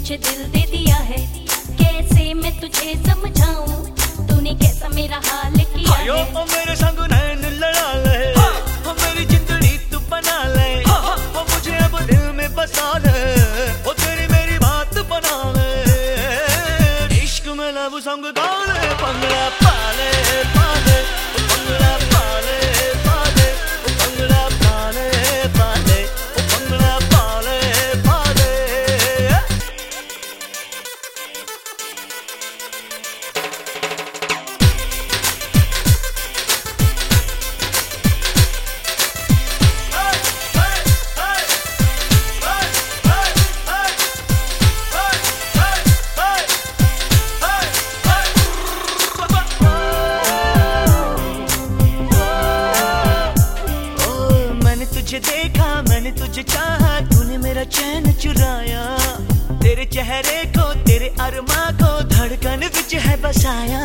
तुझे दिल दे दिया है, कैसे मैं तुझे समझाऊं, तूने कैसा मेरा हाल किया है। ओ मेरे संग नैन लड़ा ले, ओ मेरी जिंदड़ी तू बना ले, ओ मुझे अब दिल में बसा ले, ओ तेरी मेरी बात बना ले, इश्क में लब संग डाले, पंगड़ा पाले पाले, पंगड़ा पाले पाले, पंगड़ा पाले पाले, पंगड़ा पाले पाले। तुझे देखा मैंने तुझे चाहा, तूने मेरा चैन चुराया, तेरे चेहरे को तेरे अरमा को धड़कन विच है बसाया।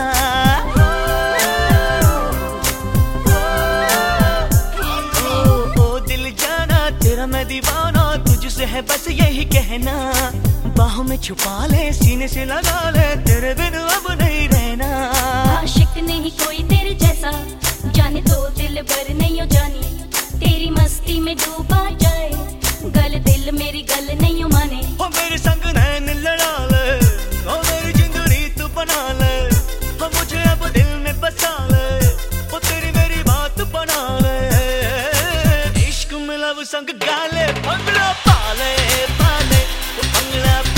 ओ दिल जाना तेरा मैं दीवाना, तुझसे है बस यही कहना, बाहों में छुपा ले सीने से लगा ले, तेरे बिन अब नहीं रहना। आशिक नहीं कोई तेरे जैसा, जाने तो दिल भर नहीं हो जानी, तेरी मस्ती में डूबा जाए, गल दिल मेरी गल नहीं माने। ओ मेरे संग नैन लड़ा ले, ओ मेरी जिंदड़ी तू बना ले, ओ मुझे अब दिल में बसा ले, ओ तेरी मेरी बात बना ले, इश्क में लब संग गाले, पंगड़ा पाले पाले, पंगड़ा